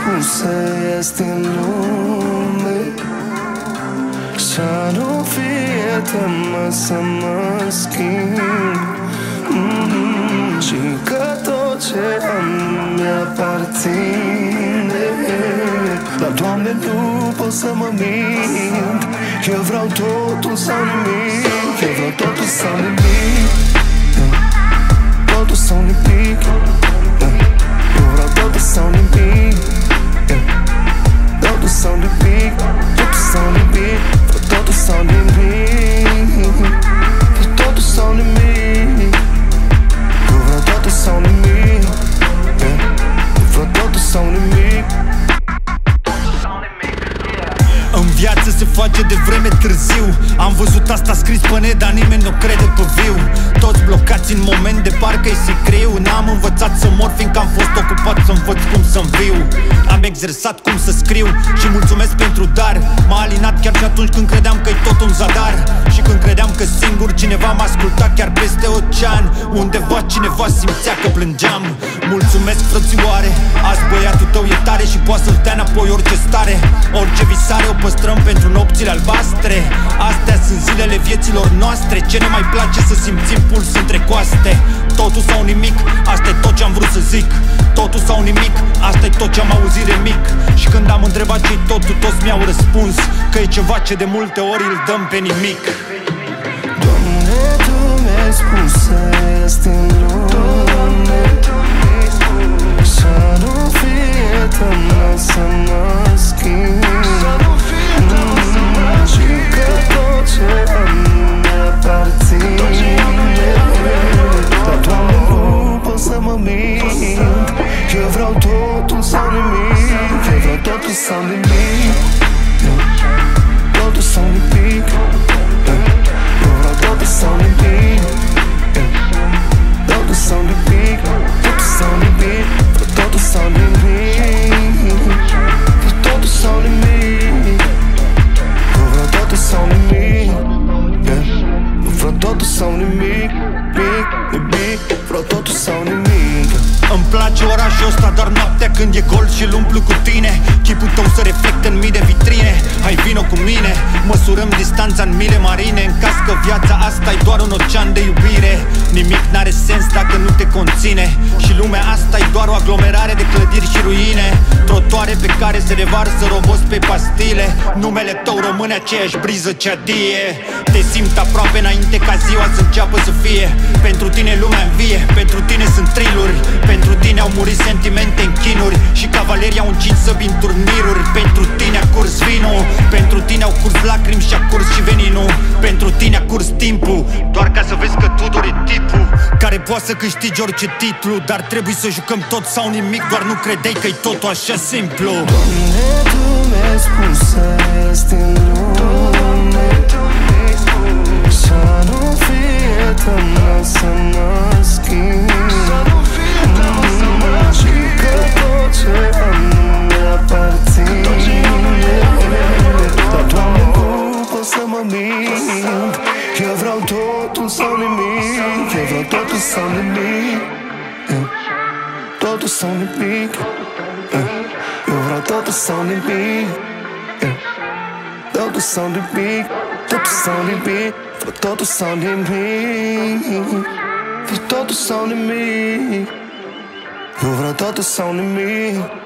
nespuse este în lume, să nu fie teamă să mă schimb, și că tot ce am mi-aparține. Dar, Doamne, nu pot să mă mint, eu vreau totul sau nimic, eu vreau totul sau nimic, totul sau nimic, eu vreau totul sau nimic, totul sau nimic, totul sau nimic, totul sau nimic, totul sau nimic, eu vreau totul sau nimic, eu vreau totul sau nimic. În viață se face de vreme târziu. Am văzut asta scris pe net, dar nimeni nu crede pe viu. Toți blocați în moment de parcă-i sicriu. N-am învățat să mor, fiindcă am fost ocupat să învăț cum să-mi viu. Am exersat cum să scriu și mulțumesc pentru dar. M-a alinat chiar și atunci când credeam că-i tot un zadar, și când credeam că singur cineva m-a ascultat chiar peste ocean. Undeva cineva simțea că plângeam. Mulțumesc, frățioare, azi băiatul tău e tare și poate să-ți dea înapoi orice stare. Orice visare o păstrăm pentru nopțile albastre. Astea sunt zilele vieților noastre. Ce ne mai place să simțim puls între coaste. Totul sau nimic, asta-i tot ce-am vrut să zic. Totul sau nimic, asta-i tot ce-am auzit de mic. Și când am întrebat ce-i totul, toți mi-au răspuns că e ceva ce de multe ori îl dăm pe nimic. Doamne, Tu mi-ai spus să este în lume, să nu fie teamă să mă schimb, și că tot ce am mi-aparține. Dar, Doamne, nu pot să mă mint, eu vreau totul sau nimic, eu vreau totul sau nimic, totul sau nimic, eu vreau totul sau nimic, totul sau nimic, totul sau nimic, totul sau nimic, totul sau nimic, eu vreau totul sau nimic, eu vreau totul sau nimic, nimic, vreau totul sau nimic. Îmi place orașul ăsta doar noaptea când e gol și-l umplu cu tine. Chipul tău se reflectă în mii de vitrine. Hai vino cu mine, măsurăm distanța în mile marine. În caz că viața asta e doar un ocean de iubire, nimic n-are sens dacă nu te conține. Și lumea asta e doar o aglomerare de clădiri și ruine, trotuare pe care se revarsă robos pe pastile. Numele tău rămâne aceeași briză ce adie. Te simt aproape înainte ca ziua să înceapă să fie. Pentru tine lumea învie, pentru tine sunt triluri. Pentru tine au murit sentimente în chinuri și cavalerii au încins săbi în turniruri. Pentru tine a curs vinul, pentru tine au curs lacrimi și a curs și veninul. Pentru tine a curs timpul, doar ca să vezi că Tudor e tipul care poate să câștigi orice titlu. Dar trebuie să jucăm tot sau nimic, doar nu credeai că-i totul așa simplu. Doamne, Tu mi-ai spus să este în lume, să nu fie teamă să mă schimb, și că tot ce am mi-aparține. Dar, Doamne, nu pot să mă mint, eu vreau totul sau nimic, eu vreau totul sau nimic, totul sau nimic, eu vreau totul sau nimic, totul sau nimic, totul sau nimic, vreau totul sau nimic, vreau totul sau nimic, eu vreau totul sau nimic.